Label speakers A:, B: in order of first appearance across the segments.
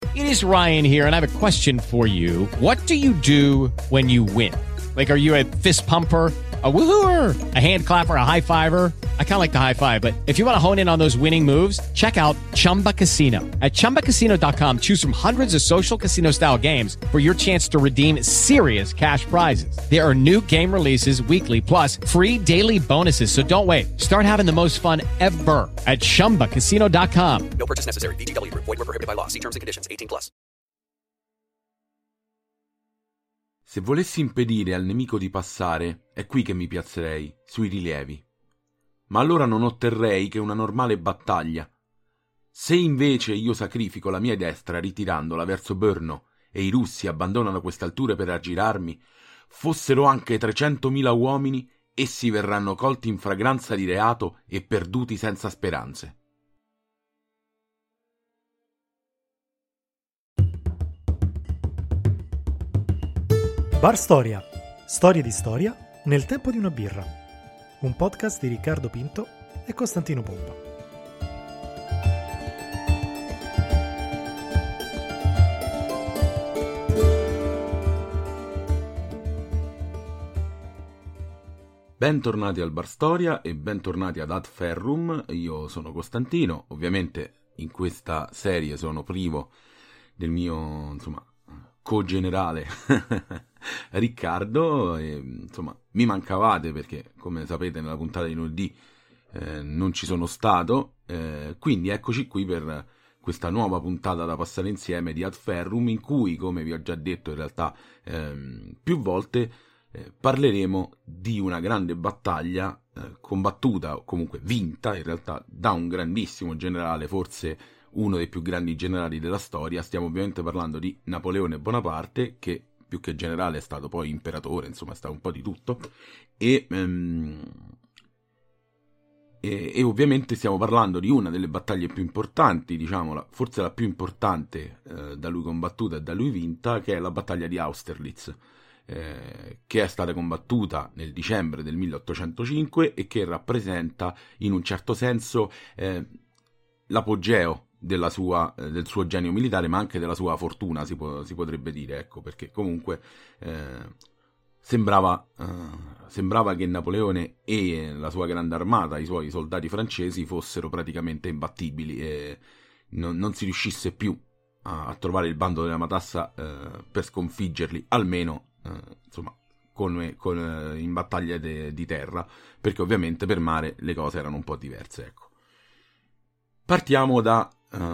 A: It is Ryan here, and I have a question for you. What do you do when you win? Like, are you a fist pumper, a woohooer, a hand clapper, a high fiver? I kind of like the high five, but if you want to hone in on those winning moves, check out Chumba Casino. At ChumbaCasino.com, choose from hundreds of social casino style games for your chance to redeem serious cash prizes. There are new game releases weekly, plus free daily bonuses. So don't wait. Start having the most fun ever at ChumbaCasino.com.
B: No purchase necessary. VGW Group. Void where prohibited by law. See terms and conditions. 18+.
C: Se volessi impedire al nemico di passare, è qui che mi piazzerei, sui rilievi. Ma allora non otterrei che una normale battaglia. Se invece io sacrifico la mia destra ritirandola verso Brno e i russi abbandonano queste alture per aggirarmi, fossero anche 300.000 uomini, essi verranno colti in fragranza di reato e perduti senza speranze.
D: Bar Storia. Storie di storia nel tempo di una birra. Un podcast di Riccardo Pinto e Costantino Pompa.
C: Bentornati al Bar Storia e bentornati ad Ad Ferrum. Io sono Costantino. Ovviamente in questa serie sono privo del mio, co-generale Riccardo, e mi mancavate perché, come sapete, nella puntata di lunedì non ci sono stato, quindi eccoci qui per questa nuova puntata da passare insieme di Ad Ferrum, in cui, come vi ho già detto in realtà più volte, parleremo di una grande battaglia combattuta, o comunque vinta in realtà, da un grandissimo generale, forse uno dei più grandi generali della storia. Stiamo ovviamente parlando di Napoleone Bonaparte, che più che generale è stato poi imperatore, è stato un po' di tutto, e ovviamente stiamo parlando di una delle battaglie più importanti, forse la più importante da lui combattuta e da lui vinta, che è la battaglia di Austerlitz, che è stata combattuta nel dicembre del 1805 e che rappresenta in un certo senso l'apogeo del suo genio militare, ma anche della sua fortuna, si potrebbe dire, ecco, perché comunque sembrava che Napoleone e la sua grande armata, i suoi soldati francesi, fossero praticamente imbattibili e non si riuscisse più a trovare il bando della matassa per sconfiggerli, almeno in battaglie di terra, perché ovviamente per mare le cose erano un po' diverse, ecco. Partiamo da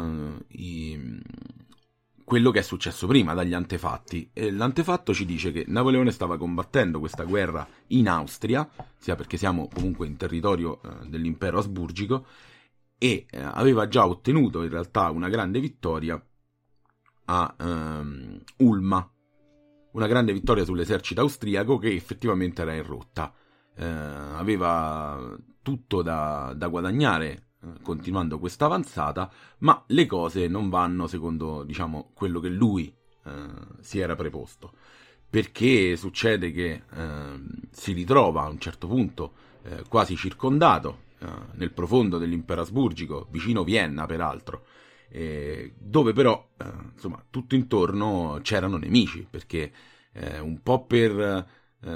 C: quello che è successo prima, dagli antefatti. E l'antefatto ci dice che Napoleone stava combattendo questa guerra in Austria, sia perché siamo comunque in territorio dell'impero asburgico, e aveva già ottenuto in realtà una grande vittoria a Ulma, una grande vittoria sull'esercito austriaco che effettivamente era in rotta. Aveva tutto da guadagnare continuando questa avanzata, ma le cose non vanno secondo, quello che lui si era preposto, perché succede che si ritrova a un certo punto quasi circondato nel profondo dell'impero asburgico, vicino Vienna peraltro, dove però tutto intorno c'erano nemici, perché un po' per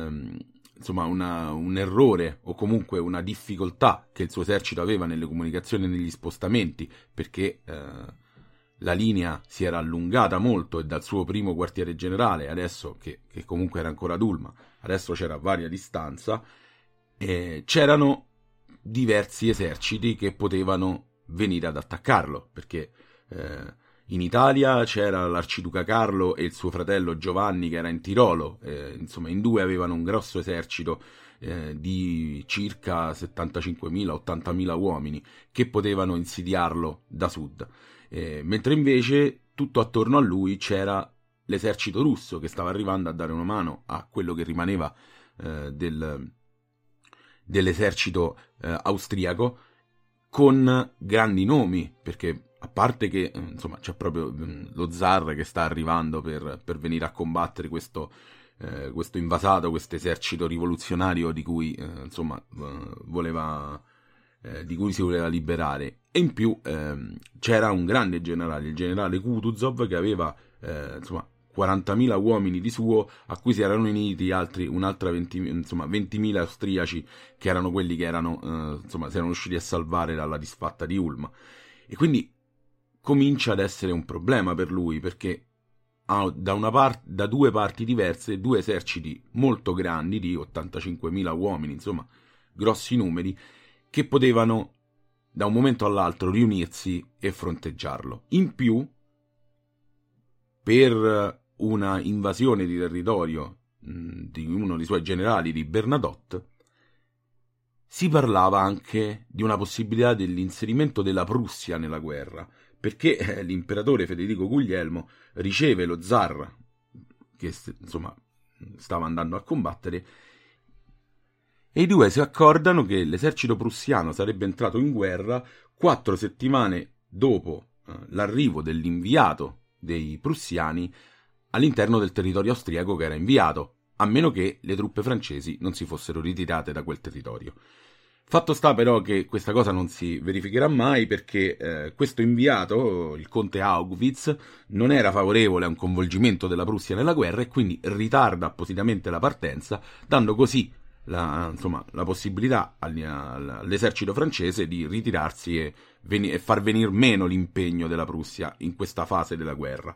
C: un errore o comunque una difficoltà che il suo esercito aveva nelle comunicazioni e negli spostamenti, perché la linea si era allungata molto e dal suo primo quartiere generale, adesso che comunque era ancora ad Ulma, adesso c'era a varia distanza, c'erano diversi eserciti che potevano venire ad attaccarlo, perché in Italia c'era l'arciduca Carlo e il suo fratello Giovanni, che era in Tirolo, in due avevano un grosso esercito di circa 75.000-80.000 uomini che potevano insidiarlo da sud, mentre invece tutto attorno a lui c'era l'esercito russo che stava arrivando a dare una mano a quello che rimaneva dell'esercito austriaco, con grandi nomi, perché a parte che c'è proprio lo zar che sta arrivando per venire a combattere questo invasato, questo esercito rivoluzionario di cui voleva di cui si voleva liberare. E in più c'era un grande generale, il generale Kutuzov, che aveva 40.000 uomini di suo, a cui si erano uniti un'altra 20.000 austriaci, che erano quelli che erano si erano riusciti a salvare dalla disfatta di Ulm. E quindi comincia ad essere un problema per lui, perché ha da due parti diverse due eserciti molto grandi di 85.000 uomini, insomma grossi numeri, che potevano da un momento all'altro riunirsi e fronteggiarlo. In più, per una invasione di territorio di uno dei suoi generali, di Bernadotte, si parlava anche di una possibilità dell'inserimento della Prussia nella guerra, perché l'imperatore Federico Guglielmo riceve lo zar, che stava andando a combattere, e i due si accordano che l'esercito prussiano sarebbe entrato in guerra 4 settimane dopo l'arrivo dell'inviato dei prussiani all'interno del territorio austriaco che era inviato, a meno che le truppe francesi non si fossero ritirate da quel territorio. Fatto sta però che questa cosa non si verificherà mai, perché questo inviato, il conte Haugwitz, non era favorevole a un coinvolgimento della Prussia nella guerra e quindi ritarda appositamente la partenza, dando così la possibilità all'esercito francese di ritirarsi e far venir meno l'impegno della Prussia in questa fase della guerra.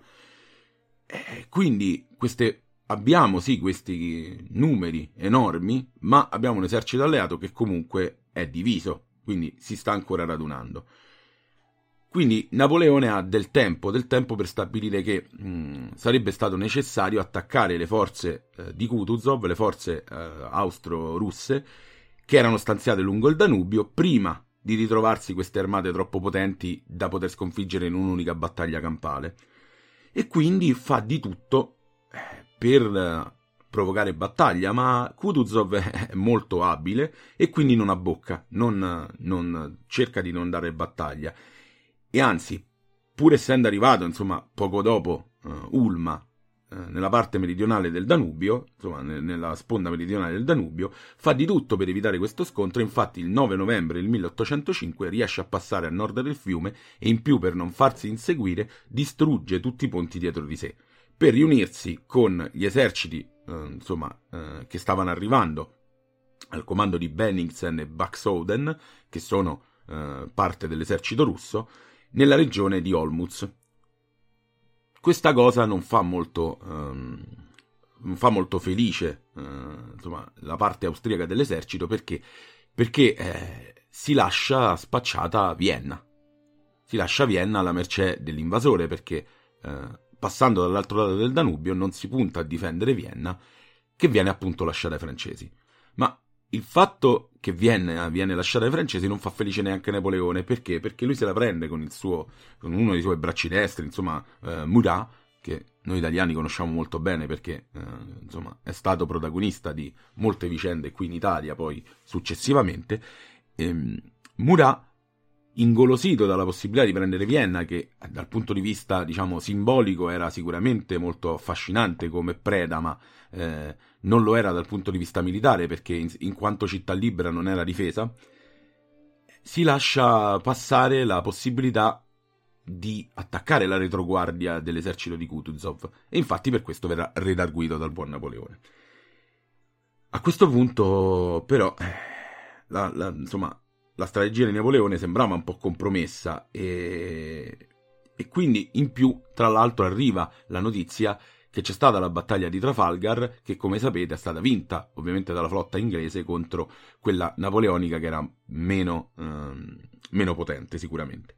C: Quindi abbiamo sì questi numeri enormi, ma abbiamo un esercito alleato che comunque è diviso, quindi si sta ancora radunando. Quindi Napoleone ha del tempo per stabilire che sarebbe stato necessario attaccare le forze di Kutuzov, le forze austro-russe, che erano stanziate lungo il Danubio, prima di ritrovarsi queste armate troppo potenti da poter sconfiggere in un'unica battaglia campale. E quindi fa di tutto per provocare battaglia, ma Kutuzov è molto abile e quindi non abbocca, non cerca di non dare battaglia. E anzi, pur essendo arrivato poco dopo Ulma, nella parte meridionale del Danubio, nella sponda meridionale del Danubio, fa di tutto per evitare questo scontro. Infatti il 9 novembre del 1805 riesce a passare a nord del fiume e in più, per non farsi inseguire, distrugge tutti i ponti dietro di sé, per riunirsi con gli eserciti che stavano arrivando al comando di Bennigsen e Buxhowden, che sono parte dell'esercito russo, nella regione di Olmutz. Questa cosa non fa molto felice la parte austriaca dell'esercito, perché si lascia spacciata Vienna. Si lascia Vienna alla mercé dell'invasore, perché passando dall'altro lato del Danubio non si punta a difendere Vienna, che viene appunto lasciata ai francesi. Ma il fatto che Vienna viene lasciata ai francesi non fa felice neanche Napoleone. Perché? Perché lui se la prende con uno dei suoi bracci destri, Murat, che noi italiani conosciamo molto bene perché è stato protagonista di molte vicende qui in Italia poi successivamente. Murat, ingolosito dalla possibilità di prendere Vienna, che dal punto di vista simbolico era sicuramente molto affascinante come preda, ma non lo era dal punto di vista militare, perché in quanto città libera non era difesa, si lascia passare la possibilità di attaccare la retroguardia dell'esercito di Kutuzov, e infatti per questo verrà redarguito dal buon Napoleone. A questo punto però la strategia di Napoleone sembrava un po' compromessa, e quindi in più, tra l'altro, arriva la notizia che c'è stata la battaglia di Trafalgar, che come sapete è stata vinta ovviamente dalla flotta inglese contro quella napoleonica, che era meno potente sicuramente.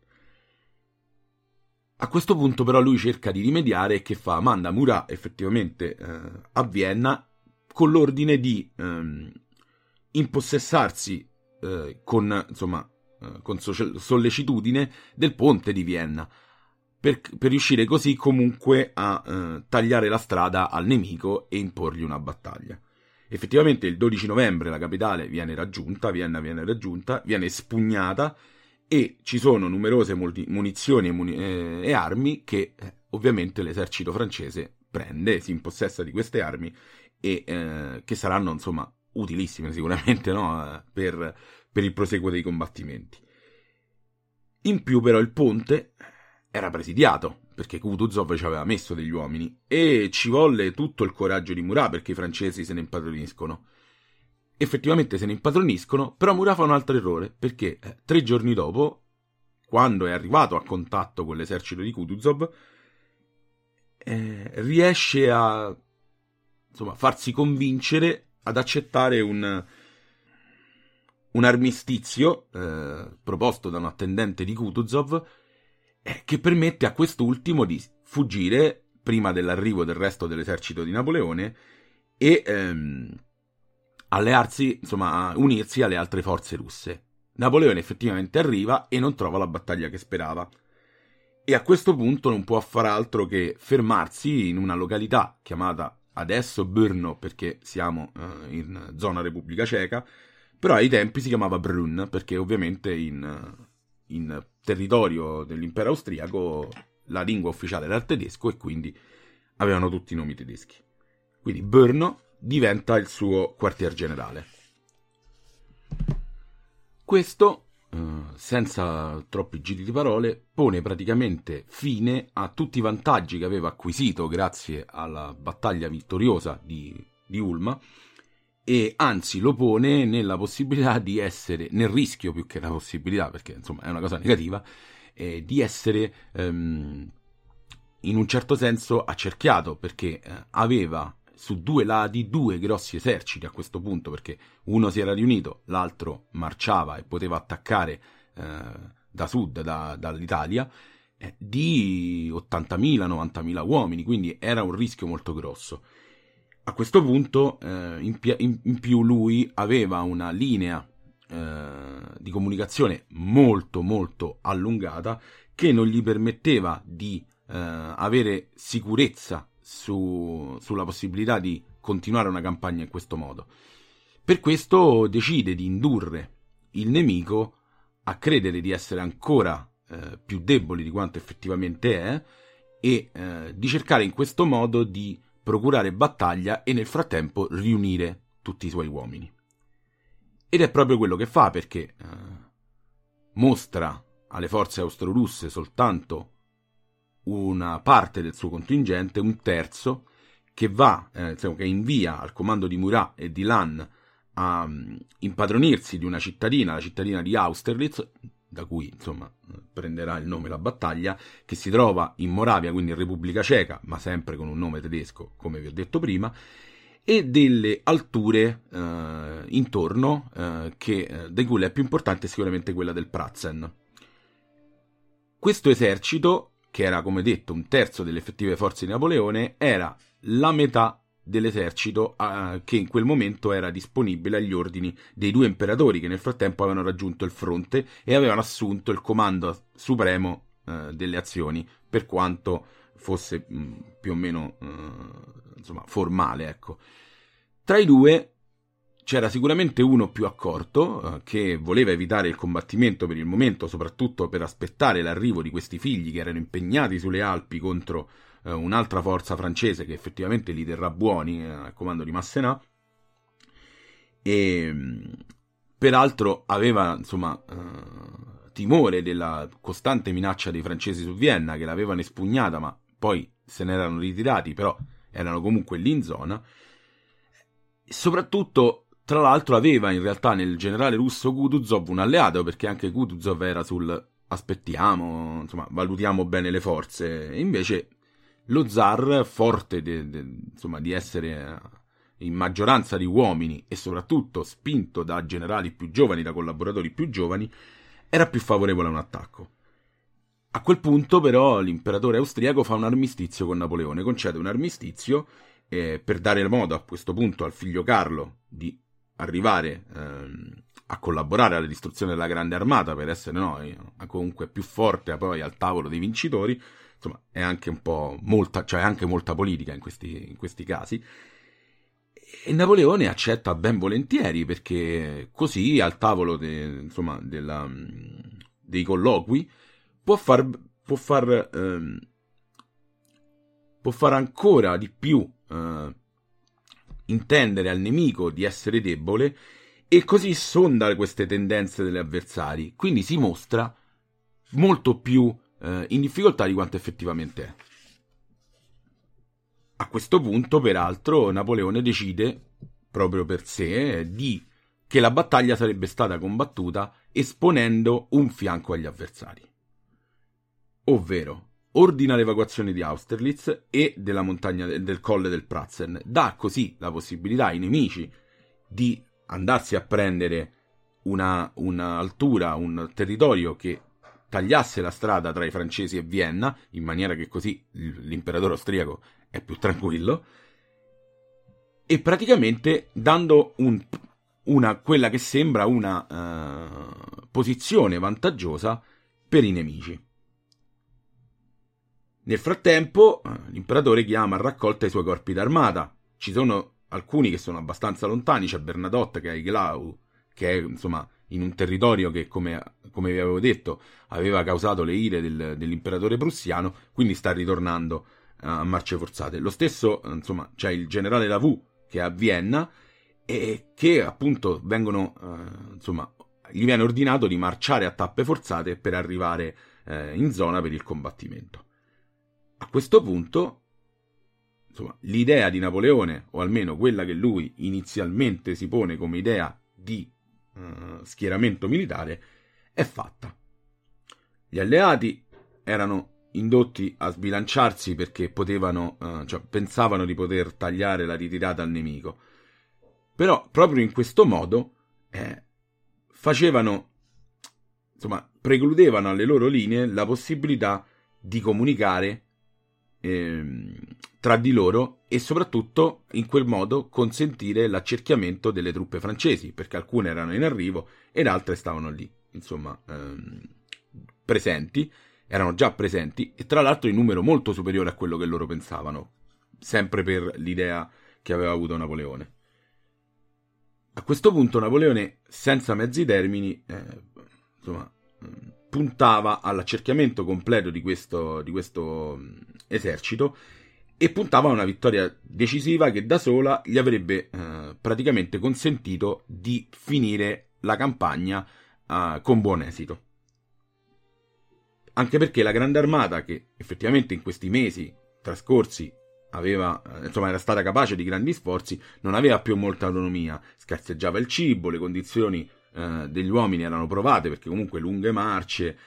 C: A questo punto però lui cerca di rimediare, e che fa? Manda Murat effettivamente a Vienna con l'ordine di impossessarsi con sollecitudine del ponte di Vienna, per riuscire così comunque a tagliare la strada al nemico e imporgli una battaglia. Effettivamente il 12 novembre la capitale viene raggiunta, Vienna viene raggiunta, viene espugnata, e ci sono numerose munizioni e armi che ovviamente l'esercito francese prende, si impossessa di queste armi, e che saranno utilissime sicuramente, no? per per il proseguo dei combattimenti. In più però il ponte era presidiato, perché Kutuzov ci aveva messo degli uomini, e ci volle tutto il coraggio di Murat perché i francesi se ne impadroniscono. Effettivamente se ne impadroniscono, però Murat fa un altro errore, perché 3 giorni dopo, quando è arrivato a contatto con l'esercito di Kutuzov, riesce a farsi convincere ad accettare un armistizio proposto da un attendente di Kutuzov, che permette a quest'ultimo di fuggire prima dell'arrivo del resto dell'esercito di Napoleone e allearsi, a unirsi alle altre forze russe. Napoleone effettivamente arriva e non trova la battaglia che sperava. E a questo punto non può far altro che fermarsi in una località chiamata adesso Brno, perché siamo in zona Repubblica Ceca, però ai tempi si chiamava Brunn, perché ovviamente in territorio dell'impero austriaco la lingua ufficiale era il tedesco e quindi avevano tutti i nomi tedeschi. Quindi Brno diventa il suo quartier generale. Questo, senza troppi giri di parole, pone praticamente fine a tutti i vantaggi che aveva acquisito grazie alla battaglia vittoriosa di Ulma, e anzi lo pone nella possibilità di essere, nel rischio più che la possibilità, perché è una cosa negativa, di essere in un certo senso accerchiato, perché aveva su 2 lati 2 grossi eserciti a questo punto, perché uno si era riunito, l'altro marciava e poteva attaccare da sud, dall'Italia, di 80.000, 90.000 uomini, quindi era un rischio molto grosso. A questo punto, in più lui aveva una linea di comunicazione molto molto allungata che non gli permetteva di avere sicurezza sulla possibilità di continuare una campagna in questo modo. Per questo decide di indurre il nemico a credere di essere ancora più deboli di quanto effettivamente è, e di cercare in questo modo di procurare battaglia e nel frattempo riunire tutti i suoi uomini. Ed è proprio quello che fa, perché mostra alle forze austro-russe soltanto una parte del suo contingente, un terzo, che che invia al comando di Murat e di Lannes a impadronirsi di una cittadina, la cittadina di Austerlitz, da cui prenderà il nome la battaglia, che si trova in Moravia, quindi in Repubblica Ceca, ma sempre con un nome tedesco, come vi ho detto prima, e delle alture intorno, di cui la più importante è sicuramente quella del Pratzen. Questo esercito, che era, come detto, un terzo delle effettive forze di Napoleone, era la metà dell'esercito che in quel momento era disponibile agli ordini dei 2 imperatori, che nel frattempo avevano raggiunto il fronte e avevano assunto il comando supremo delle azioni, per quanto fosse più o meno formale, ecco. Tra i 2 c'era sicuramente uno più accorto, che voleva evitare il combattimento per il momento, soprattutto per aspettare l'arrivo di questi figli che erano impegnati sulle Alpi contro un'altra forza francese che effettivamente li terrà buoni al comando di Masséna, e peraltro aveva timore della costante minaccia dei francesi su Vienna, che l'avevano espugnata ma poi se ne erano ritirati, però erano comunque lì in zona. E soprattutto, tra l'altro, aveva in realtà nel generale russo Kutuzov un alleato, perché anche Kutuzov era sul aspettiamo, valutiamo bene le forze, e invece lo zar, forte di essere in maggioranza di uomini e soprattutto spinto da generali più giovani, da collaboratori più giovani, era più favorevole a un attacco. A quel punto però l'imperatore austriaco fa un armistizio con Napoleone, concede un armistizio per dare modo a questo punto al figlio Carlo di arrivare a collaborare alla distruzione della grande armata, per essere comunque più forte poi al tavolo dei vincitori. È anche un po' anche molta politica in questi casi, e Napoleone accetta ben volentieri, perché così al tavolo dei colloqui può far ancora di più intendere al nemico di essere debole e così sonda queste tendenze degli avversari, quindi si mostra molto più in difficoltà di quanto effettivamente è. A questo punto, peraltro, Napoleone decide, proprio per sé, che la battaglia sarebbe stata combattuta esponendo un fianco agli avversari. Ovvero, ordina l'evacuazione di Austerlitz e della montagna del colle del Pratzen, dà così la possibilità ai nemici di andarsi a prendere una altura, un territorio che tagliasse la strada tra i francesi e Vienna, in maniera che così l'imperatore austriaco è più tranquillo, e praticamente dando quella che sembra una posizione vantaggiosa per i nemici. Nel frattempo l'imperatore chiama a raccolta i suoi corpi d'armata. Ci sono alcuni che sono abbastanza lontani, c'è Bernadotte che è a Iglau, che è insomma in un territorio che, come vi avevo detto, aveva causato le ire dell'imperatore prussiano, quindi sta ritornando a marce forzate. Lo stesso, insomma, c'è il generale Davout che è a Vienna e che appunto gli viene ordinato di marciare a tappe forzate per arrivare in zona per il combattimento. A questo punto, insomma, l'idea di Napoleone, o almeno quella che lui inizialmente si pone come idea di schieramento militare, è fatta. Gli alleati erano indotti a sbilanciarsi perché pensavano di poter tagliare la ritirata al nemico. Però proprio in questo modo precludevano alle loro linee la possibilità di comunicare tra di loro e soprattutto in quel modo consentire l'accerchiamento delle truppe francesi, perché alcune erano in arrivo ed altre stavano lì, erano già presenti e tra l'altro in numero molto superiore a quello che loro pensavano, sempre per l'idea che aveva avuto Napoleone. A questo punto Napoleone, senza mezzi termini, puntava all'accerchiamento completo di questo esercito e puntava a una vittoria decisiva che da sola gli avrebbe praticamente consentito di finire la campagna con buon esito. Anche perché la Grande Armata, che effettivamente in questi mesi trascorsi era stata capace di grandi sforzi, non aveva più molta autonomia, scarseggiava il cibo, le condizioni degli uomini erano provate perché comunque lunghe marce,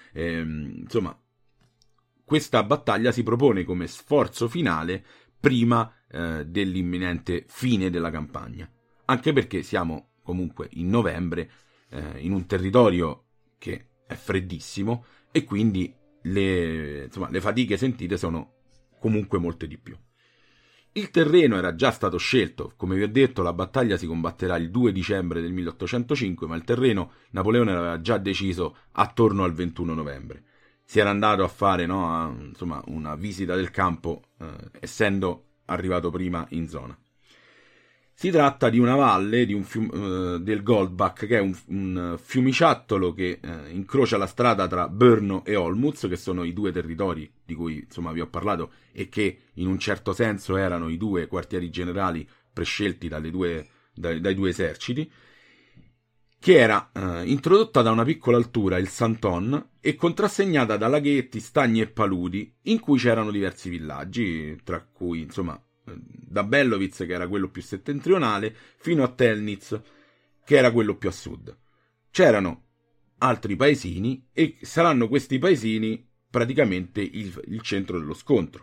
C: questa battaglia si propone come sforzo finale prima dell'imminente fine della campagna, anche perché siamo comunque in novembre in un territorio che è freddissimo e quindi le fatiche sentite sono comunque molte di più. Il terreno era già stato scelto, come vi ho detto la battaglia si combatterà il 2 dicembre del 1805, ma il terreno Napoleone l'aveva già deciso attorno al 21 novembre. Si era andato a fare una visita del campo essendo arrivato prima in zona. Si tratta di una valle del Goldbach, che è un fiumiciattolo che incrocia la strada tra Brno e Olmütz, che sono i due territori di cui vi ho parlato e che in un certo senso erano i due quartieri generali prescelti dai due eserciti, che era introdotta da una piccola altura, il Santon, e contrassegnata da laghetti, stagni e paludi, in cui c'erano diversi villaggi, tra cui da Bellowitz, che era quello più settentrionale, fino a Telnitz, che era quello più a sud. C'erano altri paesini e saranno questi paesini praticamente il centro dello scontro.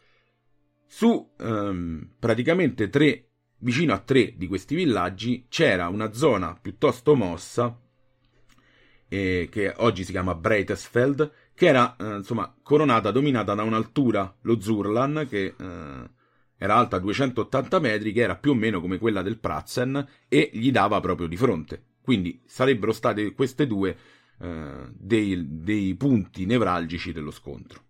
C: Praticamente vicino a 3 di questi villaggi c'era una zona piuttosto mossa, che oggi si chiama Breitesfeld, che era dominata da un'altura, lo Zurlan, che era alta 280 metri, che era più o meno come quella del Pratzen e gli dava proprio di fronte. Quindi sarebbero state queste due dei punti nevralgici dello scontro.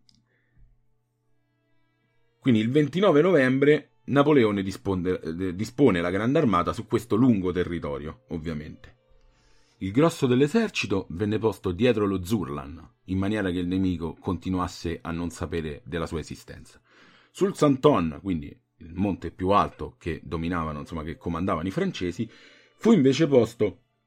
C: Quindi il 29 novembre Napoleone dispone la Grande Armata su questo lungo territorio, ovviamente. Il grosso dell'esercito venne posto dietro lo Zurlan, in maniera che il nemico continuasse a non sapere della sua esistenza. Sul Santon, quindi il monte più alto che dominavano, che comandavano i francesi, fu invece posto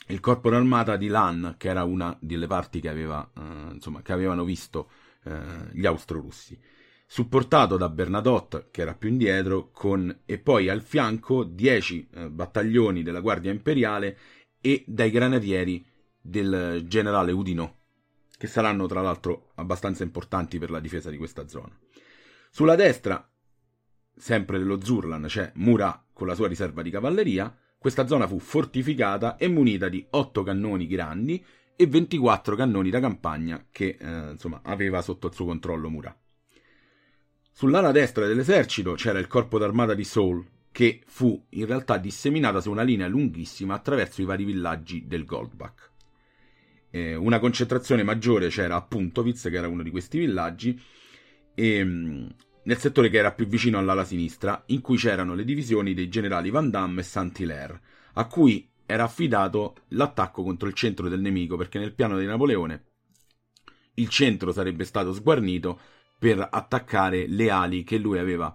C: il corpo d'armata di Lan, che era una delle parti che che avevano visto gli austro-russi, supportato da Bernadotte, che era più indietro, e poi al fianco 10 battaglioni della Guardia Imperiale e dai granatieri del generale Oudinot, che saranno tra l'altro abbastanza importanti per la difesa di questa zona. Sulla destra, sempre dello Zurlan, c'è Murat con la sua riserva di cavalleria. Questa zona fu fortificata e munita di 8 cannoni grandi e 24 cannoni da campagna che aveva sotto il suo controllo Murat. Sull'ala destra dell'esercito c'era il corpo d'armata di Soule, che fu in realtà disseminata su una linea lunghissima attraverso i vari villaggi del Goldbach. Una concentrazione maggiore c'era a Puntovitz, che era uno di questi villaggi, e nel settore che era più vicino all'ala sinistra, in cui c'erano le divisioni dei generali Van Damme e Saint-Hilaire, a cui era affidato l'attacco contro il centro del nemico, perché nel piano di Napoleone il centro sarebbe stato sguarnito per attaccare le ali che lui aveva,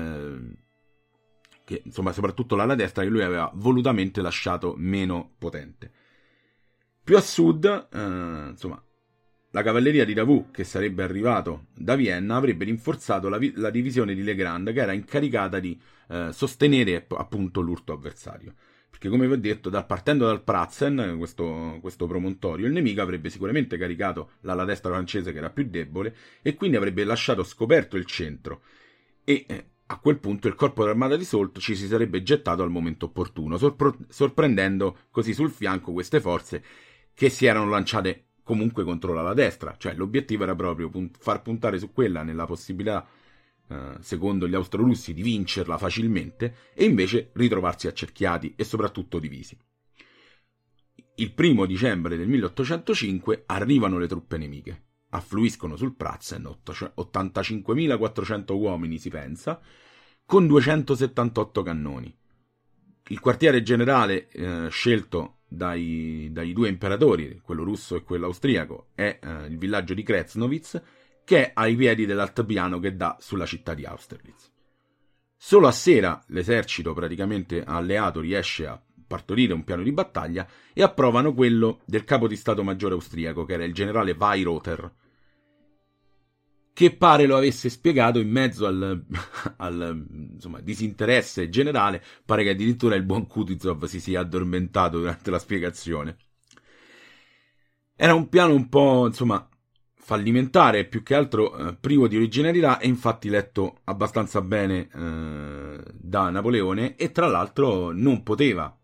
C: soprattutto l'ala destra, che lui aveva volutamente lasciato meno potente. Più a sud, la cavalleria di Davout, che sarebbe arrivato da Vienna, avrebbe rinforzato la divisione di Legrand, che era incaricata di sostenere appunto l'urto avversario. Perché, come vi ho detto, partendo dal Pratzen, questo promontorio, il nemico avrebbe sicuramente caricato l'ala destra francese, che era più debole, e quindi avrebbe lasciato scoperto il centro. E a quel punto il corpo d'armata di Soult ci si sarebbe gettato al momento opportuno, sorprendendo così sul fianco queste forze che si erano lanciate comunque contro l'ala destra. Cioè l'obiettivo era proprio far puntare su quella nella possibilità, secondo gli austro-russi, di vincerla facilmente, e invece ritrovarsi accerchiati e soprattutto divisi. Il 1 dicembre del 1805 arrivano le truppe nemiche, affluiscono sul Pratzen 85.400 uomini, si pensa, con 278 cannoni. Il quartiere generale scelto dai due imperatori, quello russo e quello austriaco, è il villaggio di Krasnowitz, che è ai piedi dell'altopiano che dà sulla città di Austerlitz. Solo a sera l'esercito praticamente alleato riesce a partorire un piano di battaglia e approvano quello del capo di Stato Maggiore austriaco, che era il generale Weyrother, che pare lo avesse spiegato in mezzo al disinteresse generale. Pare che addirittura il buon Kutuzov si sia addormentato durante la spiegazione. Era un piano un po', fallimentare, più che altro privo di originalità, e infatti letto abbastanza bene da Napoleone, e tra l'altro non poteva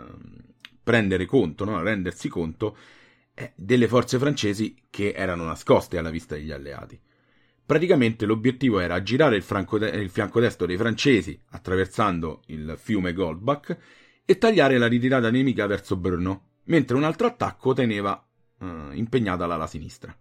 C: rendersi conto delle forze francesi che erano nascoste alla vista degli alleati. Praticamente l'obiettivo era girare il fianco destro dei francesi attraversando il fiume Goldbach e tagliare la ritirata nemica verso Brno, mentre un altro attacco teneva impegnata l'ala sinistra.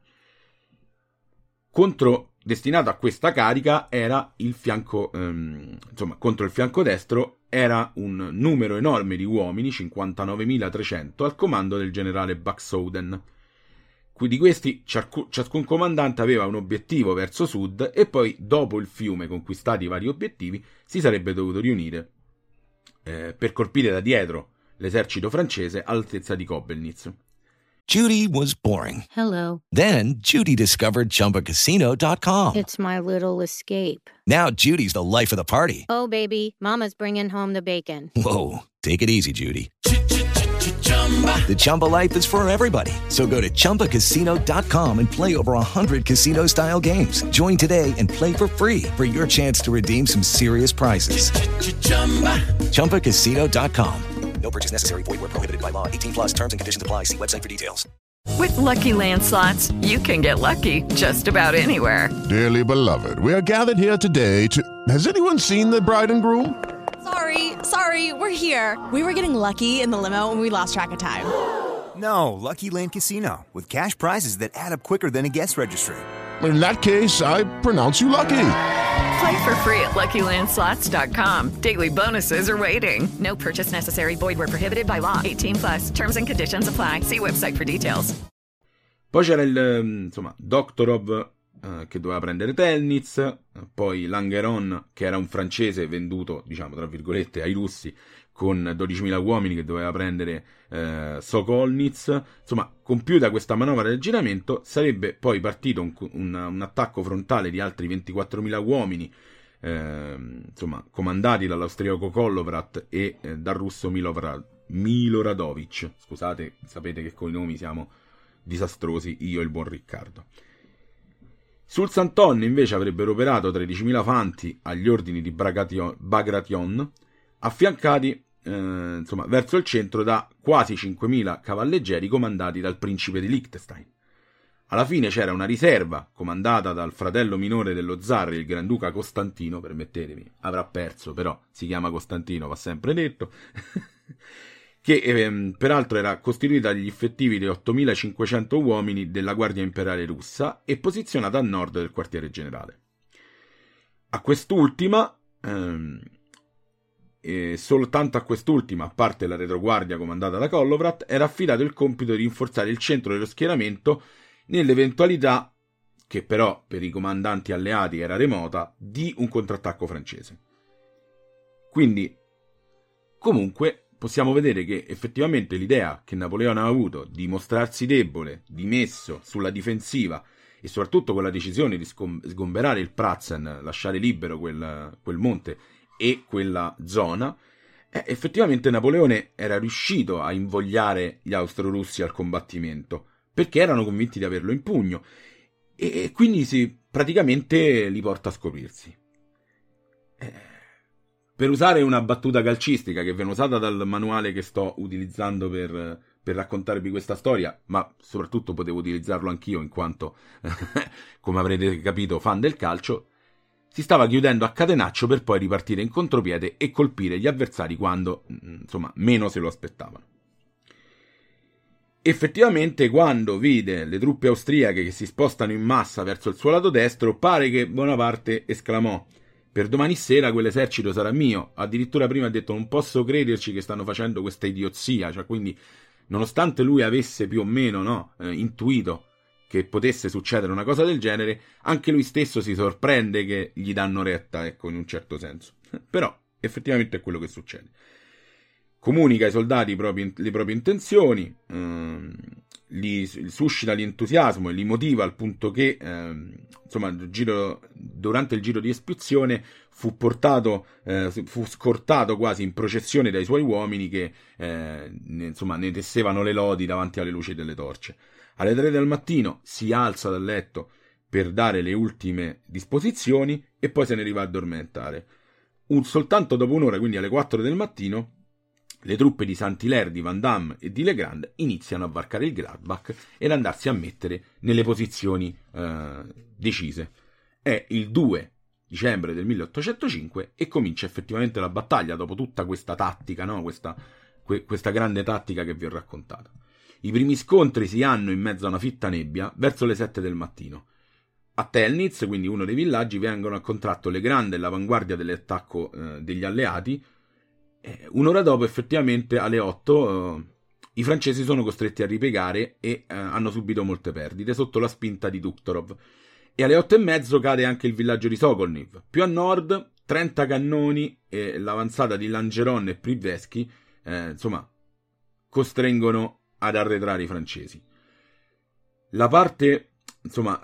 C: Destinato a questa carica era il fianco, contro il fianco destro era un numero enorme di uomini, 59.300, al comando del generale Buxoden. Di questi ciascun comandante aveva un obiettivo verso sud, e poi, dopo il fiume, conquistati i vari obiettivi, si sarebbe dovuto riunire per colpire da dietro l'esercito francese all'altezza di Kobelnitz.
E: Judy was boring.
F: Hello.
E: Then Judy discovered ChumbaCasino.com.
F: It's my little escape.
E: Now Judy's the life of the party.
F: Oh, baby, mama's bringing home the bacon.
E: Whoa, take it easy, Judy. The Chumba life is for everybody. So go to ChumbaCasino.com and play over 100 casino-style games. Join today and play for free for your chance to redeem some serious prizes. ChumbaCasino.com.
B: No purchase necessary. Void where prohibited by law. 18 plus terms and conditions apply. See website for details.
G: With Lucky Land Slots, you can get lucky just about anywhere.
H: Dearly beloved, we are gathered here today to... Has anyone seen the bride and groom?
I: Sorry, we're here. We were getting lucky in the limo and we lost track of time.
J: No, Lucky Land Casino, with cash prizes that add up quicker than a guest registry.
H: In that case, I pronounce you lucky.
G: Play for free at LuckyLandSlots.com. Daily bonuses are waiting. No purchase necessary. Void where prohibited by law. 18 plus. Terms and conditions apply. See website for details.
C: Poi c'era il Doktorov che doveva prendere Telnitz, poi Langeron, che era un francese venduto, diciamo, tra virgolette, ai russi, con 12.000 uomini, che doveva prendere Sokolnitz. Insomma, compiuta questa manovra del giramento, sarebbe poi partito un attacco frontale di altri 24.000 uomini, insomma, comandati dall'austriaco Kolovrat e dal russo Miloradovic. Scusate, sapete che con i nomi siamo disastrosi, io e il buon Riccardo. Sul Santonne invece avrebbero operato 13.000 fanti agli ordini di Bagration, affiancati insomma, verso il centro da quasi 5.000 cavalleggeri comandati dal principe di Liechtenstein. Alla fine c'era una riserva comandata dal fratello minore dello zar, il Granduca Costantino, permettetemi, avrà perso, però si chiama Costantino, va sempre detto, che peraltro era costituita dagli effettivi di 8.500 uomini della Guardia Imperiale Russa e posizionata a nord del quartiere generale. A quest'ultima, soltanto a quest'ultima, a parte la retroguardia comandata da Kolovrat, era affidato il compito di rinforzare il centro dello schieramento nell'eventualità, che però per i comandanti alleati era remota, di un contrattacco francese. Quindi, comunque, possiamo vedere che effettivamente l'idea che Napoleone ha avuto di mostrarsi debole, dimesso sulla difensiva e soprattutto con la decisione di sgomberare il Pratzen, lasciare libero quel monte e quella zona, effettivamente Napoleone era riuscito a invogliare gli austro-russi al combattimento, perché erano convinti di averlo in pugno, e quindi praticamente li porta a scoprirsi. Per usare una battuta calcistica che viene usata dal manuale che sto utilizzando per raccontarvi questa storia, ma soprattutto potevo utilizzarlo anch'io in quanto, come avrete capito, fan del calcio, si stava chiudendo a catenaccio per poi ripartire in contropiede e colpire gli avversari quando, insomma, meno se lo aspettavano. Effettivamente, quando vide le truppe austriache che si spostano in massa verso il suo lato destro, pare che Bonaparte esclamò: per domani sera quell'esercito sarà mio. Addirittura prima ha detto: non posso crederci che stanno facendo questa idiozia. Cioè, quindi, nonostante lui avesse più o meno intuito che potesse succedere una cosa del genere, anche lui stesso si sorprende che gli danno retta, ecco, in un certo senso. Però effettivamente è quello che succede. Comunica ai soldati le proprie intenzioni, li suscita l'entusiasmo e li motiva al punto che insomma, durante il giro di espiazione fu scortato quasi in processione dai suoi uomini che insomma, ne tessevano le lodi davanti alle luci delle torce. Alle 3 del mattino si alza dal letto per dare le ultime disposizioni e poi se ne arriva a addormentare. Soltanto dopo un'ora, quindi alle 4 del mattino, le truppe di Saint-Hilaire, di Vandamme e di Legrand iniziano a varcare il Gladbach ed andarsi a mettere nelle posizioni decise. È il 2 dicembre del 1805 e comincia effettivamente la battaglia dopo tutta questa tattica, no? questa grande tattica che vi ho raccontato. I primi scontri si hanno in mezzo a una fitta nebbia verso le 7 del mattino. A Telnitz, quindi uno dei villaggi, vengono a contratto Legrand e l'avanguardia dell'attacco degli alleati. Un'ora dopo, effettivamente, alle 8, i francesi sono costretti a ripiegare e hanno subito molte perdite sotto la spinta di Duktorov. E alle 8:30 cade anche il villaggio di Sokolniv. Più a nord, 30 cannoni e l'avanzata di Langeron e Privesky, insomma, costringono ad arretrare i francesi. La parte, insomma,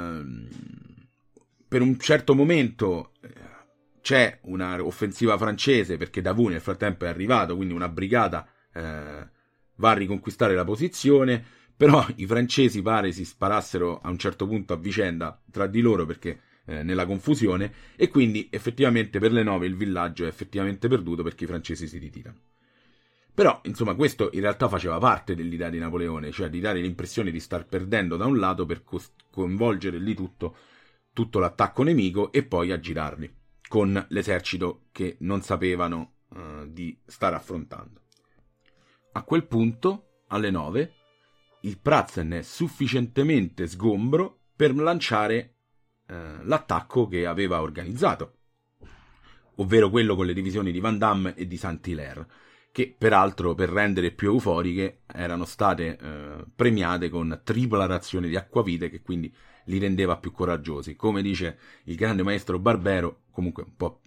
C: per un certo momento c'è una offensiva francese perché Davout nel frattempo è arrivato, quindi una brigata va a riconquistare la posizione, però i francesi pare si sparassero a un certo punto a vicenda tra di loro perché nella confusione, e quindi effettivamente per le 9 il villaggio è effettivamente perduto perché i francesi si ritirano. Però, insomma, questo in realtà faceva parte dell'idea di Napoleone, cioè di dare l'impressione di star perdendo da un lato per coinvolgere lì tutto l'attacco nemico e poi aggirarli con l'esercito che non sapevano di stare affrontando. A quel punto, alle 9, il Pratzen è sufficientemente sgombro per lanciare l'attacco che aveva organizzato, ovvero quello con le divisioni di Vandamme e di Saint-Hilaire, che peraltro, per rendere più euforiche, erano state premiate con tripla razione di acquavite, che quindi li rendeva più coraggiosi. Come dice il grande maestro Barbero, comunque un po'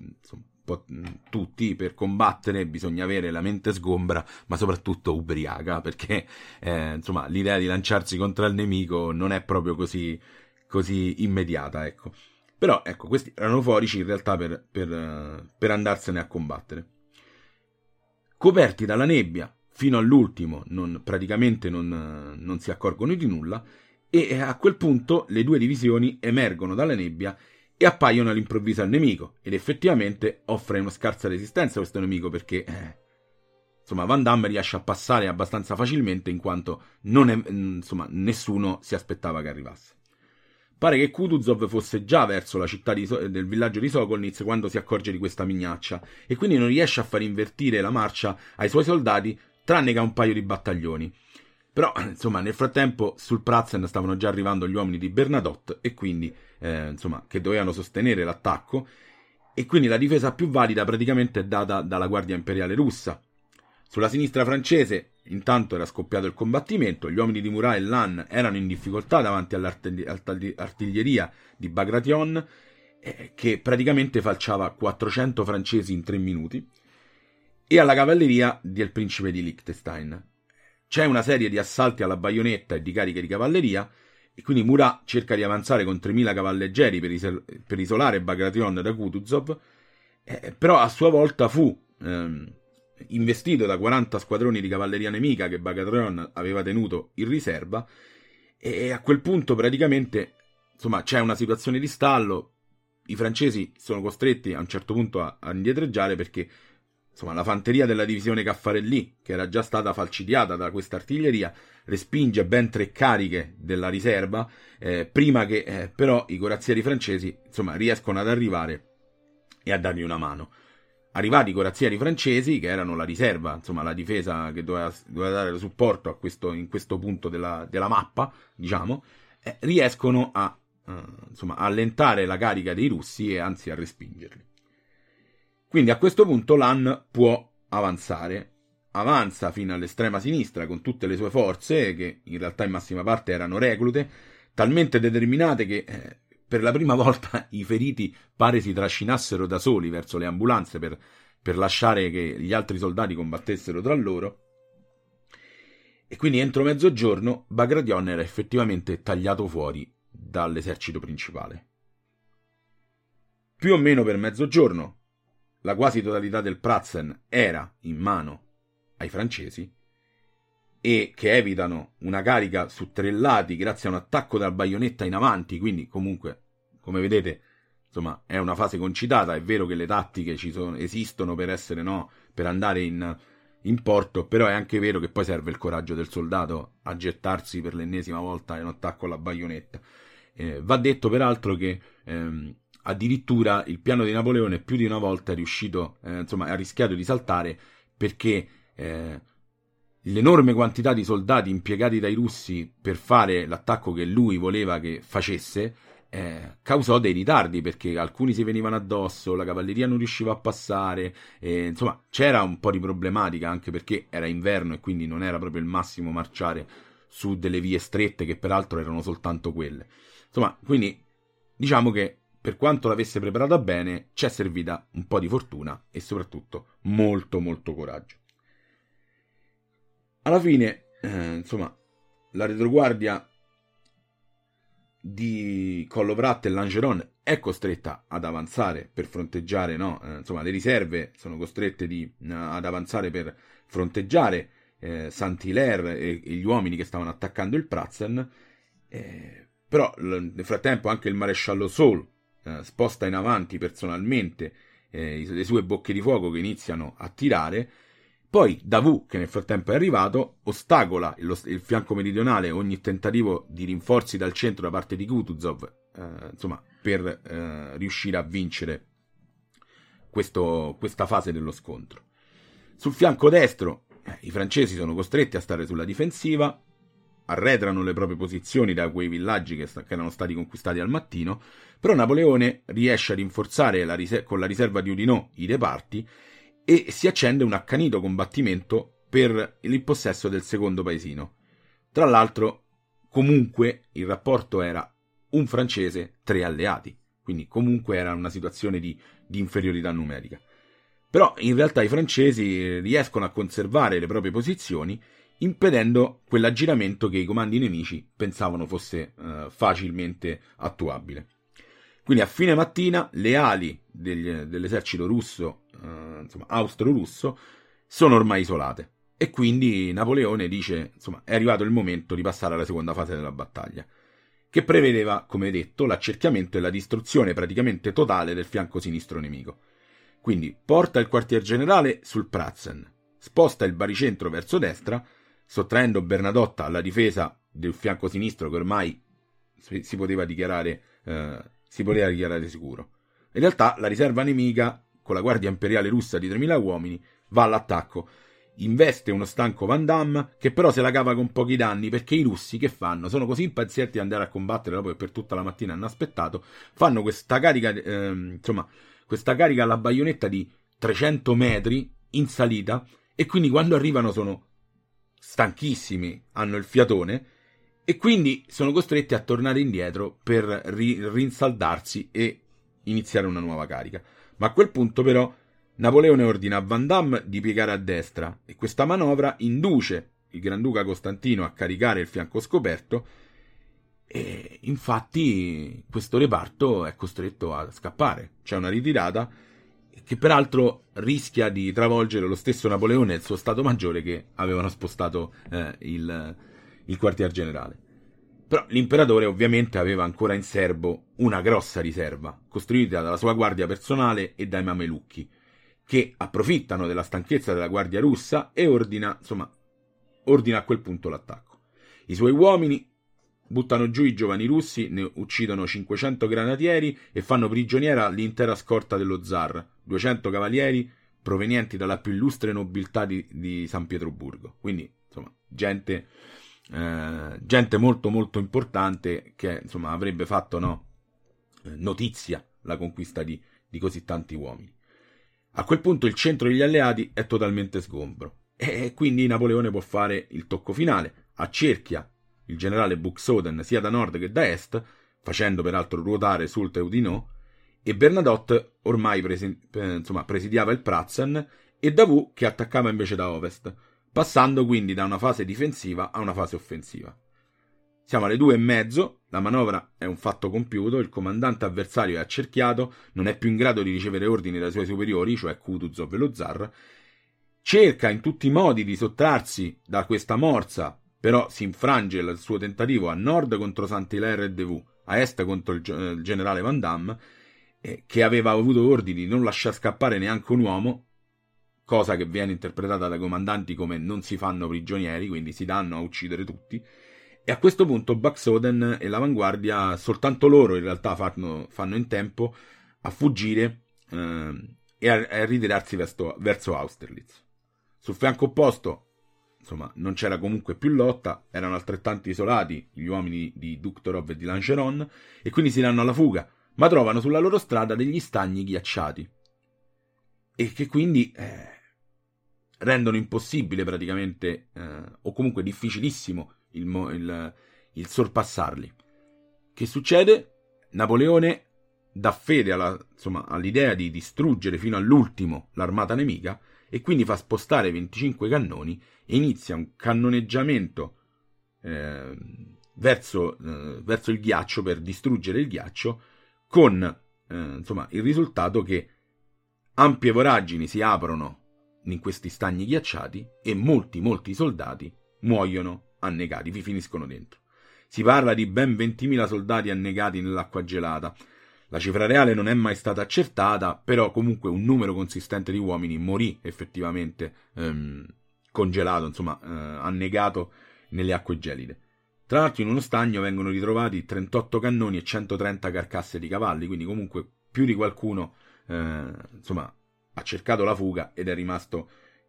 C: tutti, per combattere bisogna avere la mente sgombra, ma soprattutto ubriaca, perché insomma l'idea di lanciarsi contro il nemico non è proprio così immediata, ecco. Però ecco, questi erano forici in realtà per andarsene a combattere. Coperti dalla nebbia fino all'ultimo, praticamente non si accorgono di nulla, e a quel punto le due divisioni emergono dalla nebbia e appaiono all'improvviso al nemico, ed effettivamente offre una scarsa resistenza a questo nemico, perché insomma Van Damme riesce a passare abbastanza facilmente, in quanto nessuno si aspettava che arrivasse. Pare che Kutuzov fosse già verso la città del villaggio di Sokolnitz quando si accorge di questa minaccia, e quindi non riesce a far invertire la marcia ai suoi soldati, tranne che a un paio di battaglioni. Però, insomma, nel frattempo sul Pratzen stavano già arrivando gli uomini di Bernadotte, e quindi, che dovevano sostenere l'attacco, e quindi la difesa più valida praticamente è data dalla Guardia Imperiale Russa. Sulla sinistra francese, intanto, era scoppiato il combattimento, gli uomini di Murat e Lannes erano in difficoltà davanti all'artiglieria di Bagration, che praticamente falciava 400 francesi in 3 minuti, e alla cavalleria del principe di Liechtenstein. C'è una serie di assalti alla baionetta e di cariche di cavalleria, e quindi Murat cerca di avanzare con 3.000 cavalleggeri per isolare Bagration da Kutuzov, però a sua volta fu investito da 40 squadroni di cavalleria nemica che Bagration aveva tenuto in riserva, e a quel punto praticamente, insomma, c'è una situazione di stallo. I francesi sono costretti a un certo punto a indietreggiare, perché insomma la fanteria della divisione Caffarelli, che era già stata falcidiata da questa artiglieria, respinge ben 3 cariche della riserva, prima che però i corazzieri francesi, insomma, riescono ad arrivare e a dargli una mano. Arrivati i corazzieri francesi, che erano la riserva, insomma la difesa che doveva dare supporto in questo punto della mappa, diciamo, riescono a allentare la carica dei russi, e anzi a respingerli. Quindi a questo punto Lannes può avanzare, avanza fino all'estrema sinistra con tutte le sue forze, che in realtà in massima parte erano reclute, talmente determinate che per la prima volta i feriti pare si trascinassero da soli verso le ambulanze per lasciare che gli altri soldati combattessero tra loro. E quindi entro mezzogiorno Bagration era effettivamente tagliato fuori dall'esercito principale. Più o meno per mezzogiorno la quasi totalità del Pratzen era in mano ai francesi, e che evitano una carica su 3 lati grazie a un attacco dalla baionetta in avanti. Quindi comunque, come vedete, insomma, è una fase concitata. È vero che le tattiche esistono per essere per andare in porto, però è anche vero che poi serve il coraggio del soldato a gettarsi per l'ennesima volta in un attacco alla baionetta. Va detto peraltro che addirittura il piano di Napoleone più di una volta è riuscito, ha rischiato di saltare, perché l'enorme quantità di soldati impiegati dai russi per fare l'attacco che lui voleva che facesse causò dei ritardi, perché alcuni si venivano addosso, la cavalleria non riusciva a passare, insomma c'era un po' di problematica, anche perché era inverno e quindi non era proprio il massimo marciare su delle vie strette, che peraltro erano soltanto quelle. Insomma, quindi diciamo che per quanto l'avesse preparata bene, ci è servita un po' di fortuna e soprattutto molto molto coraggio. Alla fine, la retroguardia di Collovrat e Langeron è costretta ad avanzare per fronteggiare, le riserve sono costrette ad avanzare per fronteggiare Saint-Hilaire e gli uomini che stavano attaccando il Pratzen, però nel frattempo anche il maresciallo Soult sposta in avanti personalmente le sue bocche di fuoco, che iniziano a tirare. Poi Davout, che nel frattempo è arrivato, ostacola il fianco meridionale ogni tentativo di rinforzi dal centro da parte di Kutuzov, per riuscire a vincere questa fase dello scontro. Sul fianco destro i francesi sono costretti a stare sulla difensiva, arretrano le proprie posizioni da quei villaggi che erano stati conquistati al mattino, però Napoleone riesce a rinforzare con la riserva di Oudinot i reparti, e si accende un accanito combattimento per il possesso del secondo paesino. Tra l'altro, comunque, il rapporto era un francese, 3 alleati. Quindi comunque era una situazione di inferiorità numerica. Però in realtà i francesi riescono a conservare le proprie posizioni, impedendo quell'aggiramento che i comandi nemici pensavano fosse facilmente attuabile. Quindi a fine mattina le ali dell'esercito russo, austro-russo, sono ormai isolate, e quindi Napoleone dice, è arrivato il momento di passare alla seconda fase della battaglia, che prevedeva, come detto, l'accerchiamento e la distruzione praticamente totale del fianco sinistro nemico. Quindi porta il quartier generale sul Pratzen, sposta il baricentro verso destra, sottraendo Bernadotte alla difesa del fianco sinistro che ormai si poteva dichiarare sicuro. In realtà la riserva nemica, con la guardia imperiale russa di 3.000 uomini, va all'attacco, investe uno stanco Van Damme, che però se la cava con pochi danni, perché i russi che fanno? Sono così impazienti di andare a combattere dopo che per tutta la mattina hanno aspettato, fanno questa carica alla baionetta di 300 metri in salita, e quindi quando arrivano sono stanchissimi, hanno il fiatone, e quindi sono costretti a tornare indietro per rinsaldarsi e iniziare una nuova carica. Ma a quel punto però Napoleone ordina a Van Damme di piegare a destra, e questa manovra induce il Granduca Costantino a caricare il fianco scoperto, e infatti questo reparto è costretto a scappare. C'è una ritirata che peraltro rischia di travolgere lo stesso Napoleone e il suo Stato Maggiore, che avevano spostato il quartier generale. Però l'imperatore ovviamente aveva ancora in serbo una grossa riserva, costruita dalla sua guardia personale e dai mamelucchi, che approfittano della stanchezza della guardia russa e ordina a quel punto l'attacco. I suoi uomini buttano giù i giovani russi, ne uccidono 500 granatieri e fanno prigioniera l'intera scorta dello zar, 200 cavalieri provenienti dalla più illustre nobiltà di San Pietroburgo. Quindi, gente molto molto importante, che avrebbe fatto notizia la conquista di così tanti uomini. A quel punto il centro degli alleati è totalmente sgombro, e quindi Napoleone può fare il tocco finale, accerchia il generale Buxoden sia da nord che da est, facendo peraltro ruotare Soult e Oudinot, e Bernadotte ormai presidiava il Pratzen, e Davout che attaccava invece da ovest, passando quindi da una fase difensiva a una fase offensiva. Siamo alle 2:30, la manovra è un fatto compiuto, il comandante avversario è accerchiato, non è più in grado di ricevere ordini dai suoi superiori, cioè Kutuzov e lo zar, cerca in tutti i modi di sottrarsi da questa morsa, però si infrange il suo tentativo a nord contro Saint-Hilaire e Davout, a est contro il generale Van Damme, che aveva avuto ordini di non lasciar scappare neanche un uomo, cosa che viene interpretata dai comandanti come non si fanno prigionieri, quindi si danno a uccidere tutti. E a questo punto Buxoden e l'avanguardia, soltanto loro in realtà fanno in tempo a fuggire e a ritirarsi verso Austerlitz. Sul fianco opposto non c'era comunque più lotta, erano altrettanti isolati gli uomini di Duktorov e di Langeron, e quindi si danno alla fuga, ma trovano sulla loro strada degli stagni ghiacciati, e che quindi rendono impossibile praticamente, o comunque difficilissimo, il sorpassarli. Che succede? Napoleone dà fede all'idea di distruggere fino all'ultimo l'armata nemica, e quindi fa spostare 25 cannoni e inizia un cannoneggiamento verso il ghiaccio, per distruggere il ghiaccio, con il risultato che ampie voragini si aprono in questi stagni ghiacciati e molti soldati muoiono annegati, vi finiscono dentro. Si parla di ben 20.000 soldati annegati nell'acqua gelata. La cifra reale non è mai stata accertata, però comunque un numero consistente di uomini morì effettivamente congelato, annegato nelle acque gelide. Tra l'altro in uno stagno vengono ritrovati 38 cannoni e 130 carcasse di cavalli, quindi comunque più di qualcuno ha cercato la fuga ed è rimasto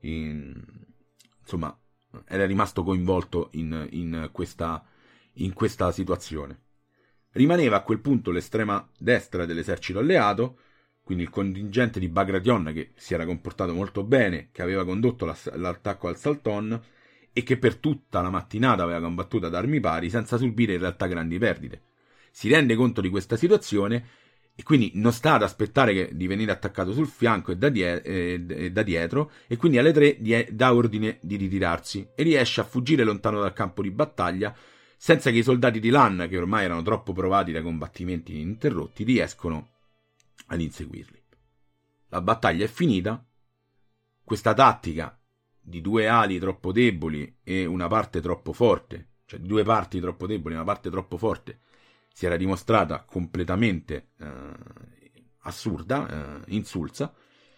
C: coinvolto in questa situazione. Rimaneva a quel punto l'estrema destra dell'esercito alleato, quindi il contingente di Bagration, che si era comportato molto bene, che aveva condotto l'attacco al Salton e che per tutta la mattinata aveva combattuto ad armi pari senza subire in realtà grandi perdite. si rende conto di questa situazione e quindi non sta ad aspettare di venire attaccato sul fianco e da dietro, e quindi alle 3 dà ordine di ritirarsi e riesce a fuggire lontano dal campo di battaglia senza che i soldati di Lann, che ormai erano troppo provati dai combattimenti ininterrotti, riescono ad inseguirli. La battaglia è finita. Questa tattica di 2 ali troppo deboli e una parte troppo forte, cioè 2 parti troppo deboli e una parte troppo forte, si era dimostrata completamente assurda, insulsa,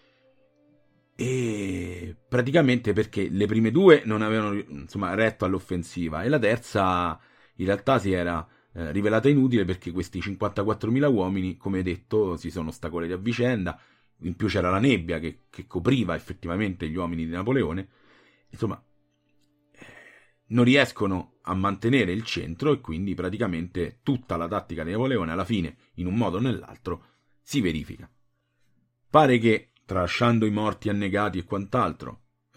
C: e praticamente perché le prime 2 non avevano retto all'offensiva e la terza in realtà si era rivelata inutile perché questi 54.000 uomini, come detto, si sono ostacolati a vicenda. In più c'era la nebbia che copriva effettivamente gli uomini di Napoleone. Insomma, non riescono a mantenere il centro e quindi praticamente tutta la tattica di Napoleone alla fine, in un modo o nell'altro, si verifica. Pare che, tralasciando i morti annegati e quant'altro,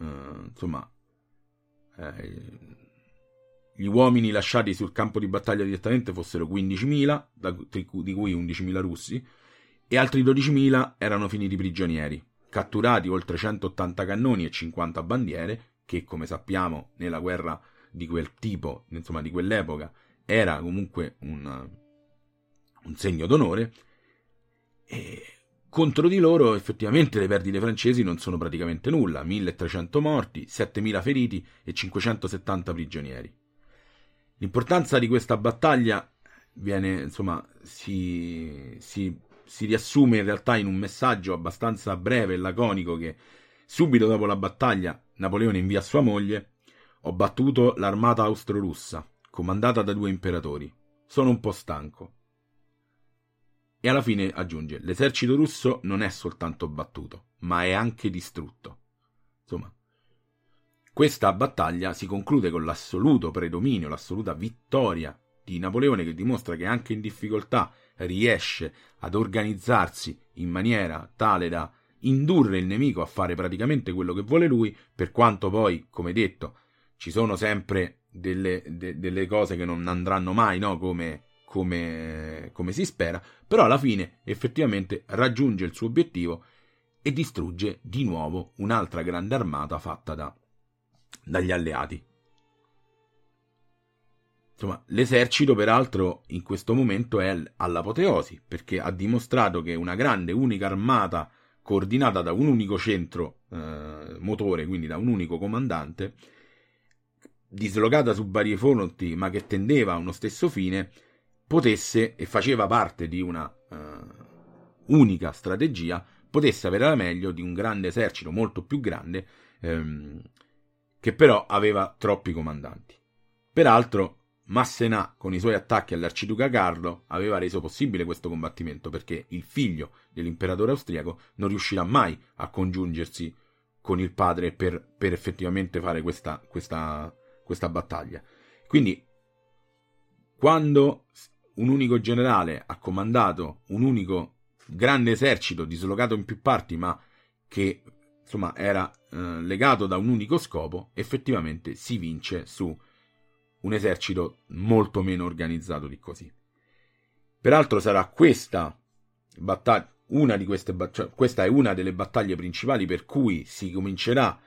C: gli uomini lasciati sul campo di battaglia direttamente fossero 15.000, di cui 11.000 russi, e altri 12.000 erano finiti prigionieri, catturati oltre 180 cannoni e 50 bandiere, che come sappiamo nella guerra di quel tipo, insomma di quell'epoca, era comunque un segno d'onore, e contro di loro effettivamente le perdite francesi non sono praticamente nulla, 1.300 morti, 7.000 feriti e 570 prigionieri. L'importanza di questa battaglia si riassume in realtà in un messaggio abbastanza breve e laconico che subito dopo la battaglia Napoleone invia a sua moglie: «Ho battuto l'armata austro-russa, comandata da 2 imperatori. Sono un po' stanco». E alla fine aggiunge: «L'esercito russo non è soltanto battuto, ma è anche distrutto». Insomma, questa battaglia si conclude con l'assoluto predominio, l'assoluta vittoria di Napoleone, che dimostra che anche in difficoltà riesce ad organizzarsi in maniera tale da indurre il nemico a fare praticamente quello che vuole lui, per quanto poi, come detto, ci sono sempre delle cose che non andranno mai, no? come si spera, però alla fine effettivamente raggiunge il suo obiettivo e distrugge di nuovo un'altra grande armata fatta dagli alleati. Insomma, l'esercito peraltro in questo momento è all'apoteosi, perché ha dimostrato che una grande unica armata coordinata da un unico centro motore, quindi da un unico comandante, dislocata su varie fronti ma che tendeva a uno stesso fine, potesse, e faceva parte di una unica strategia, potesse avere la meglio di un grande esercito molto più grande, che però aveva troppi comandanti. Peraltro Masséna, con i suoi attacchi all'arciduca Carlo, aveva reso possibile questo combattimento, perché il figlio dell'imperatore austriaco non riuscirà mai a congiungersi con il padre per effettivamente fare questa battaglia. Quindi, quando un unico generale ha comandato un unico grande esercito dislocato in più parti, ma che insomma era legato da un unico scopo, effettivamente si vince su un esercito molto meno organizzato di così. Peraltro sarà questa battaglia, questa è una delle battaglie principali per cui si comincerà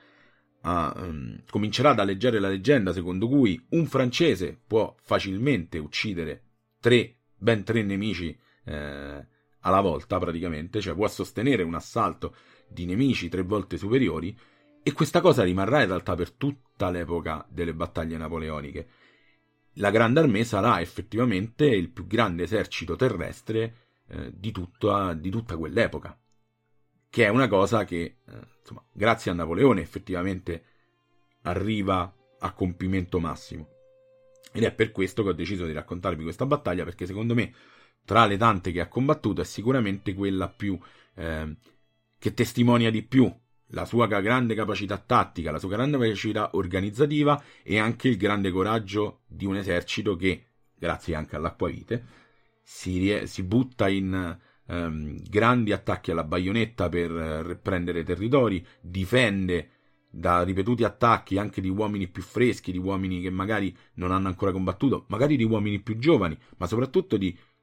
C: ad alleggiare la leggenda secondo cui un francese può facilmente uccidere ben tre nemici alla volta, praticamente, cioè può sostenere un assalto di nemici 3 volte superiori, e questa cosa rimarrà in realtà per tutta l'epoca delle battaglie napoleoniche. La Grande Armée sarà effettivamente il più grande esercito terrestre di tutta quell'epoca, che è una cosa che insomma, grazie a Napoleone effettivamente arriva a compimento massimo, ed è per questo che ho deciso di raccontarvi questa battaglia, perché secondo me tra le tante che ha combattuto è sicuramente quella più che testimonia di più la sua grande capacità tattica, la sua grande capacità organizzativa e anche il grande coraggio di un esercito che, grazie anche all'acquavite, si butta in grandi attacchi alla baionetta per prendere territori, difende da ripetuti attacchi anche di uomini più freschi, di uomini che magari non hanno ancora combattuto, magari di uomini più giovani, ma soprattutto di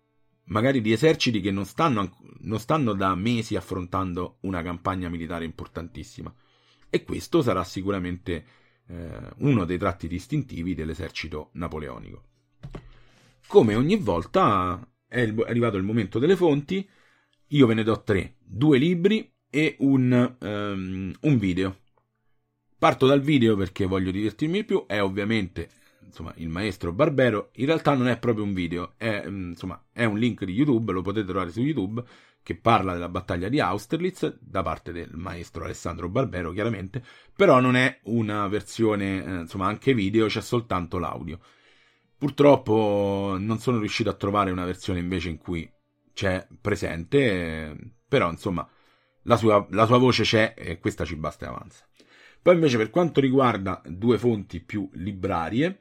C: magari di eserciti che non stanno da mesi affrontando una campagna militare importantissima. E questo sarà sicuramente uno dei tratti distintivi dell'esercito napoleonico. Come ogni volta è arrivato il momento delle fonti. Io ve ne do 3, 2 libri e un video. Parto dal video perché voglio divertirmi di più. È ovviamente il maestro Barbero. In realtà non è proprio un video, è un link di YouTube, lo potete trovare su YouTube, che parla della battaglia di Austerlitz da parte del maestro Alessandro Barbero, chiaramente, però non è una versione anche video, c'è soltanto l'audio. Purtroppo non sono riuscito a trovare una versione invece in cui c'è presente, però la sua voce c'è e questa ci basta e avanza. Poi invece per quanto riguarda 2 fonti più librarie,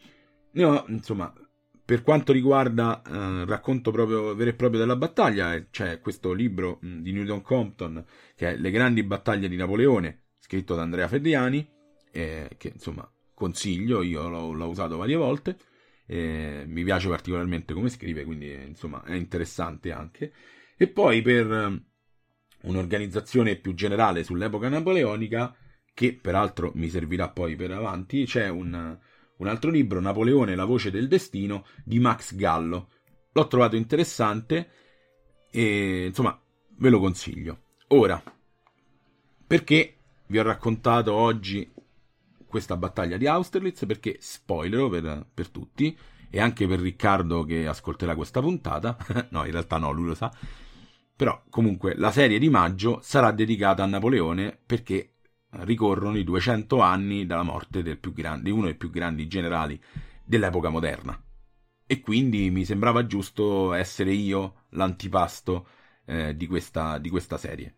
C: per quanto riguarda racconto proprio vero e proprio della battaglia, c'è questo libro di Newton Compton che è Le grandi battaglie di Napoleone, scritto da Andrea Ferriani, che consiglio, io l'ho usato varie volte, mi piace particolarmente come scrive, quindi è interessante anche. E poi per un'organizzazione più generale sull'epoca napoleonica, che peraltro mi servirà poi per avanti, c'è un altro libro, Napoleone, la voce del destino, di Max Gallo. L'ho trovato interessante e ve lo consiglio. Ora, perché vi ho raccontato oggi questa battaglia di Austerlitz? Perché, spoiler per tutti, e anche per Riccardo che ascolterà questa puntata, no, in realtà no, lui lo sa, però comunque la serie di maggio sarà dedicata a Napoleone perché ricorrono i 200 anni dalla morte di uno dei più grandi generali dell'epoca moderna, e quindi mi sembrava giusto essere io l'antipasto di questa serie.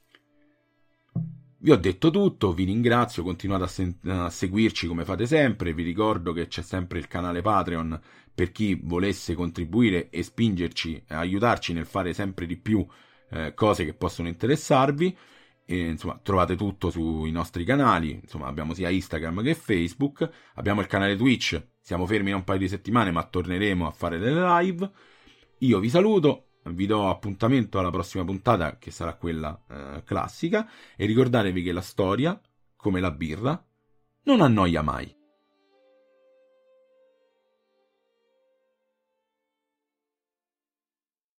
C: Vi ho detto tutto, vi ringrazio, continuate a seguirci come fate sempre, vi ricordo che c'è sempre il canale Patreon per chi volesse contribuire e spingerci, aiutarci nel fare sempre di più cose che possono interessarvi. E, trovate tutto sui nostri canali, abbiamo sia Instagram che Facebook, abbiamo il canale Twitch, siamo fermi da un paio di settimane ma torneremo a fare delle live. Io vi saluto, vi do appuntamento alla prossima puntata che sarà quella classica, e ricordatevi che la storia, come la birra, non annoia mai.